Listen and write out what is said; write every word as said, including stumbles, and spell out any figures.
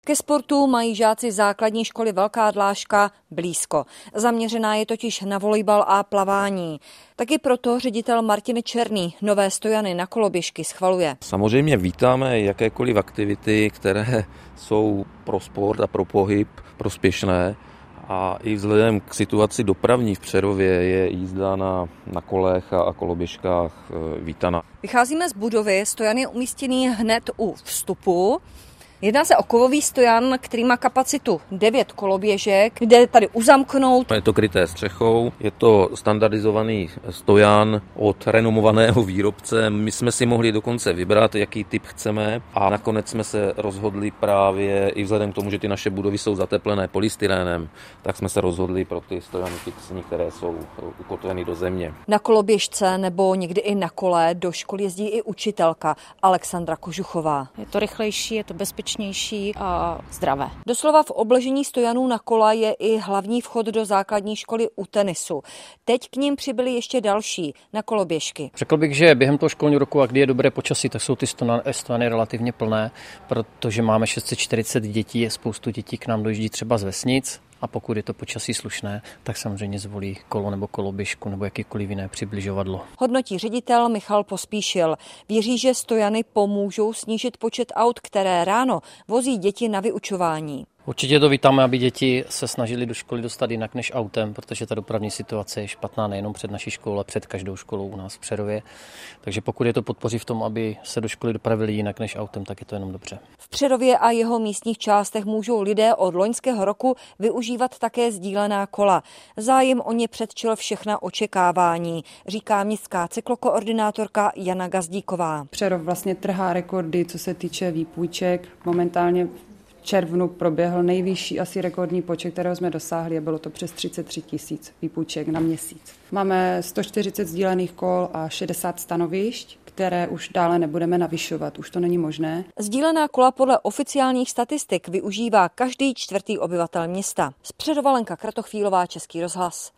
Ke sportu mají žáci základní školy Velká Dláška blízko. Zaměřená je totiž na volejbal a plavání. Taky proto ředitel Martin Černý nové stojany na koloběžky schvaluje. Samozřejmě vítáme jakékoliv aktivity, které jsou pro sport a pro pohyb prospěšné. A i vzhledem k situaci dopravní v Přerově je jízda na, na kolech a, a koloběžkách e, vítaná. Vycházíme z budovy, stojan je umístěný hned u vstupu. Jedná se o kovový stojan, který má kapacitu devět koloběžek, jde tady uzamknout. Je to kryté střechou, je to standardizovaný stojan od renomovaného výrobce. My jsme si mohli dokonce vybrat, jaký typ chceme a nakonec jsme se rozhodli právě i vzhledem k tomu, že ty naše budovy jsou zateplené polystyrénem, tak jsme se rozhodli pro ty stojany fixní, které jsou ukotveny do země. Na koloběžce nebo někdy i na kole do školy jezdí i učitelka Alexandra Kožuchová. Je to rychlejší, je to bezpečnější a zdravé. Doslova v obležení stojanů na kola je i hlavní vchod do základní školy u tenisu. Teď k ním přibyly ještě další na koloběžky. Řekl bych, že během toho školního roku, a kdy je dobré počasí, tak jsou ty stojany relativně plné, protože máme šest set čtyřicet dětí, spoustu dětí k nám dojíždí třeba z vesnic. A pokud je to počasí slušné, tak samozřejmě zvolí kolo nebo koloběžku nebo jakýkoliv jiné přibližovadlo. Hodnotí ředitel Michal Pospíšil. Věří, že stojany pomůžou snížit počet aut, které ráno vozí děti na vyučování. Určitě to vítáme, aby děti se snažili do školy dostat jinak než autem, protože ta dopravní situace je špatná nejenom před naší školou, ale před každou školou u nás v Přerově. Takže pokud je to podpoří v tom, aby se do školy dopravili jinak než autem, tak je to jenom dobře. V Přerově a jeho místních částech můžou lidé od loňského roku využívat také sdílená kola. Zájem o ně předčil všechna očekávání, říká městská cyklokoordinátorka Jana Gazdíková. Přerov vlastně trhá rekordy, co se týče výpůjček. Momentálně v červnu proběhl nejvyšší asi rekordní počet, kterého jsme dosáhli a bylo to přes třicet tři tisíc výpůjček na měsíc. Máme sto čtyřicet sdílených kol a šedesát stanovišť, které už dále nebudeme navyšovat, už to není možné. Sdílená kola podle oficiálních statistik využívá každý čtvrtý obyvatel města. Z Přerova Lenka Kratochvílová, Český rozhlas.